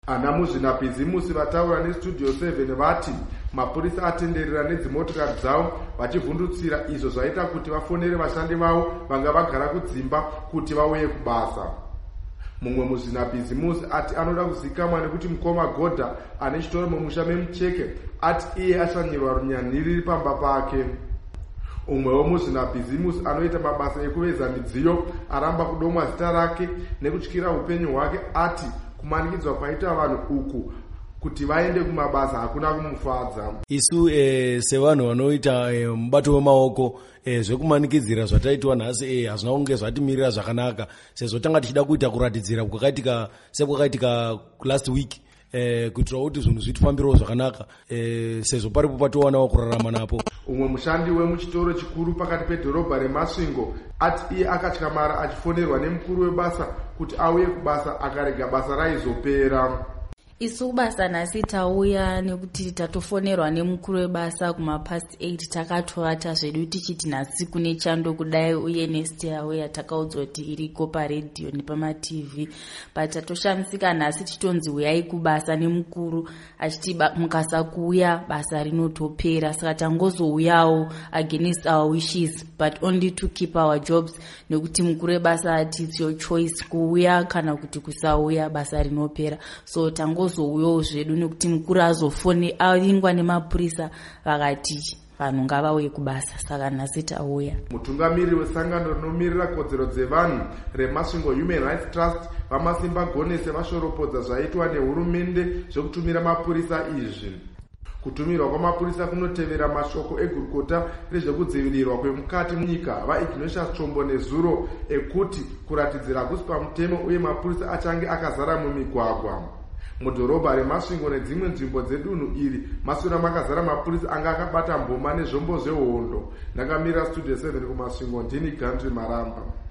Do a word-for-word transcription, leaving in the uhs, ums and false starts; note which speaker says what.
Speaker 1: Ana muzvinabhizimusi vataura nestudio seven vati mapurisa atenderera nedzimotokari dzavo vachivhundutsira izvo zvaita kuti vafonere vashandi vavo vanga vagara kudzimba kuti vauye kubasa. Mumwe muzvinabhizimusi ati anoda kuzikamwa nekuti mukoma Godha ane chitoro mumusha memucheke ati iye ashanyirwa runyani riri pamba pake. Umwewo muzvinabhizimusi anoita mabasa ekuveza midziyo aramba kudomwa zita rake nekutyira upenyu hwake ati kumanikidzwa kwaita vanhu uku kuti vaende kumabasa hakuna kumufadza.
Speaker 2: Isu eh, sevanhu vanoita eh, mubato wemaoko eh, zvekumanikidzira zvataitwa nhasi eh, hazvina kunge zvatimirira zvakanaka sezvo tanga tichida kuita kuratidzira kwakaitika sekwakaitika last week eh, kuitira kuti zvinhu zvitifambirawo zvakanaka eh, sezvo paripo patowanawo kurarama napo.
Speaker 1: Umwe mushandi wemuchitoro chikuru pakati pedhorobha reMasvingo ati iye akatyamara achifonerwa nemukuru webasa kuti auye kubasa akarega basa raizopera.
Speaker 3: Isu basa nhasi tauya nekuti tatofonerwa nemukuru webasa kuma past eight takatovata zvedu tichiti nhasi kune chando kudai uye nestairway yatakaudzwa kuti iriko paredhiyo nepama-tv but tatoshamisika nhasi tichitonzi uyai kubasa nemukuru achiti mukasa kuuya basa rinotopera saka tangozouyawo against our wishes but only to keep our jobs nekuti mukuru webasa ati it's your choice kuuya kana kuti kusauya basa rinopera so tango zouyo zvedu nekuti mukuru azofone aingwa nemapurisa vakati vanhu ngavauye kubasa saka nhasi tauya.
Speaker 1: Mutungamiri wesangano rinomirira kodzero dzevanhu reMasvingo Human Rights Trust vamasimba gonese vashoropodza zvaitwa nehurumende zvekutumira mapurisa izvi. Kutumirwa kwamapurisa kunotevera mashoko egurukota rezvekudzivirirwa kwemukati munyika vaIgnatius Chombo nezuro ekuti kuratidzira hakusi pamutemo uye mapurisa achange akazara mumigwagwa. Mudhorobha reMasvingo nedzimwe nzvimbo dzedunhu iri masura makazara mapurisa anga akabata mboma nezvombo zvehondo. Ndakamira studio seven kuMasvingo ndini Gandhi Maramba.